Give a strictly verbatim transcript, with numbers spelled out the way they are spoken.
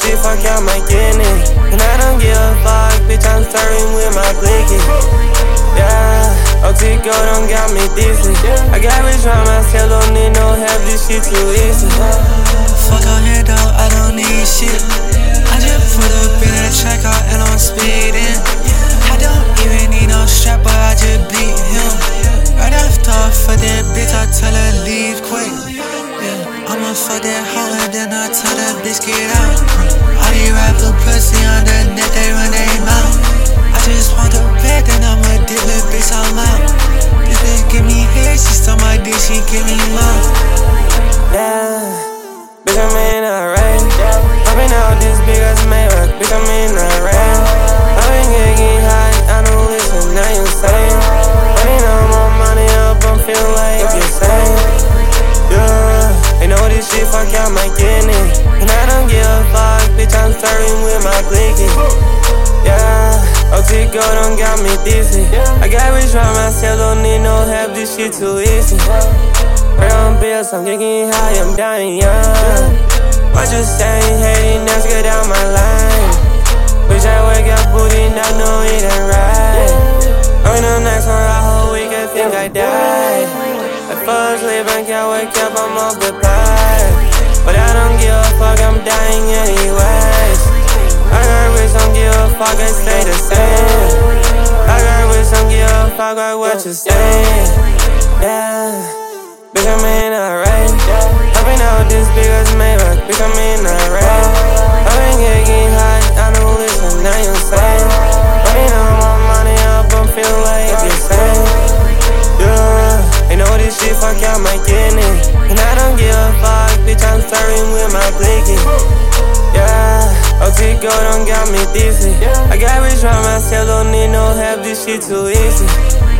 shit, fuck out my kidney. And I don't give a fuck, bitch, I'm serving with my blicky. Yeah, O T Go don't got me dizzy. I got rich on myself, don't need no help, this shit too easy. Fuck out here, dog, I don't need shit. I just put up in a track out and I'm speeding. I don't even need no strap, but I just beat him. Right after I fuck that bitch, I tell her leave quick. Yeah, I'ma fuck that hoe and then I tell that bitch get out. All these rappers pussy on the net, they run their mouth. I just want the bed, then I'ma dip that bitch, I'm out. This bitch give me head, she stole my dick, she give me mouth. Yeah, bitch, I'm in a rain. Popping out this big ass Maybach, bitch, I'm in a rain. I been getting high, I don't listen, now you insane. Running all my money up, I'm feeling like insane. Yeah, ain't know this shit, fuck out my kidney. And I don't give a fuck, bitch, I'm serving with my blicky. Yeah, O T Go don't got me dizzy. I got rich by myself, don't need no help, this shit too easy. Brown bills, I'm getting high, I'm dying young. What you saying, hating, let's get down my line. Wish I wake up booty, not know it ain't right. I'm in the next one, I whole week, I think I died. I fall asleep and can't wake up, I'm off the pipe. But I don't give a fuck, I'm dying anyways. I got rich, don't give a fuck, I stay the same. I got rich, don't give a fuck, like what you saying. Yeah, bitch, I'm in a rain. Hopping out this big ass Maybach, bitch, I'm in a rain. I been getting high, I don't listen, now you insane. Running all my money up, I'm feeling like insane. Yeah, ain't know this shit, fuck out my kidney. And I don't give a fuck, bitch, I'm serving with my blicky. Yeah, O T Go don't got me dizzy. I got rich on myself, don't need no help, this shit too easy.